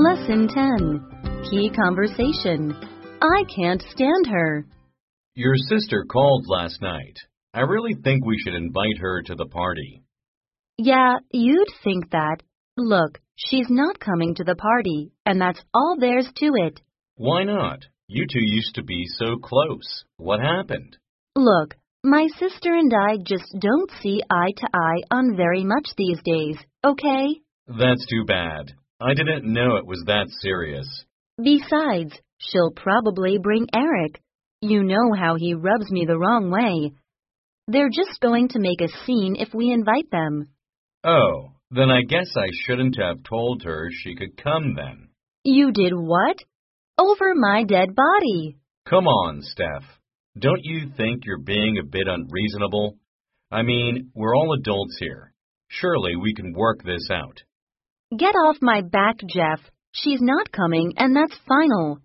Lesson 10. Key Conversation. I can't stand her. Your sister called last night. I really think we should invite her to the party. Yeah, you'd think that. Look, she's not coming to the party, and that's all there's to it. Why not? You two used to be so close. What happened? Look, my sister and I just don't see eye to eye on very much these days, okay? That's too bad. I didn't know it was that serious. Besides, she'll probably bring Eric. You know how he rubs me the wrong way. They're just going to make a scene if we invite them. Oh, then I guess I shouldn't have told her she could come then. You did what? Over my dead body. Come on, Steph. Don't you think you're being a bit unreasonable? I mean, we're all adults here. Surely we can work this out. Get off my back, Jeff. She's not coming, and that's final.